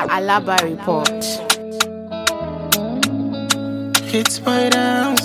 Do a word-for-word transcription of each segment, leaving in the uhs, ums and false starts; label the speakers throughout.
Speaker 1: Alaba Report.
Speaker 2: It's my dance.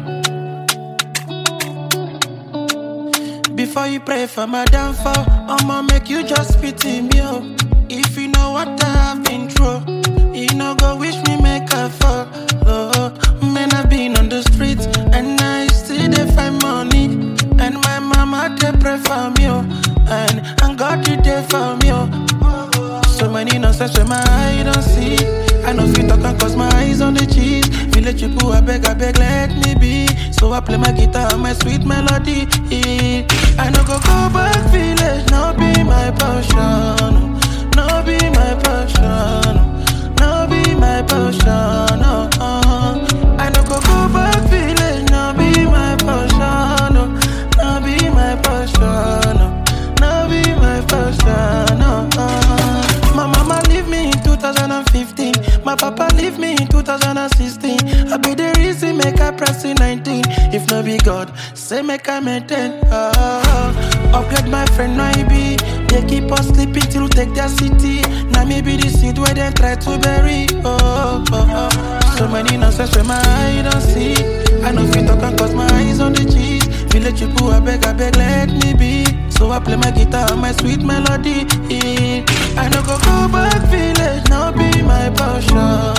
Speaker 2: Before you pray for my downfall, I'ma make you just pity me, oh. If you know what I have been through, you know go wish me make a fall, oh. Man, I've been on the streets, and I still dey find money. And my mama, they pray for me, oh. And, and God, you there for me, oh. So many nonsense where my eye don't see. I know fit talk cause my eyes on the cheese. Village people, I beg, I beg, let me be. So I play my guitar and my sweet melody. I no go go back village, no be my passion. No be my passion. No be my passion. Oh, oh. I no go go back village, no be my passion. No be my passion. No be my passion. Oh, oh. My mama leave me in two thousand fifteen. My papa leave me in two thousand sixteen. I be the reason make I press in nineteen. If no be God, say make I maintain. Oh, oh. Upgrade my friend, no I be. They keep us sleeping till take their city. Now me be the seed where they try to bury. Oh, oh, oh. So many nonsense where my eye don't see. I know fit talk cause my eyes on the cheese. Village people, I beg, I beg, let me be. So I play my guitar and my sweet melody. I no go go back village, now be my passion.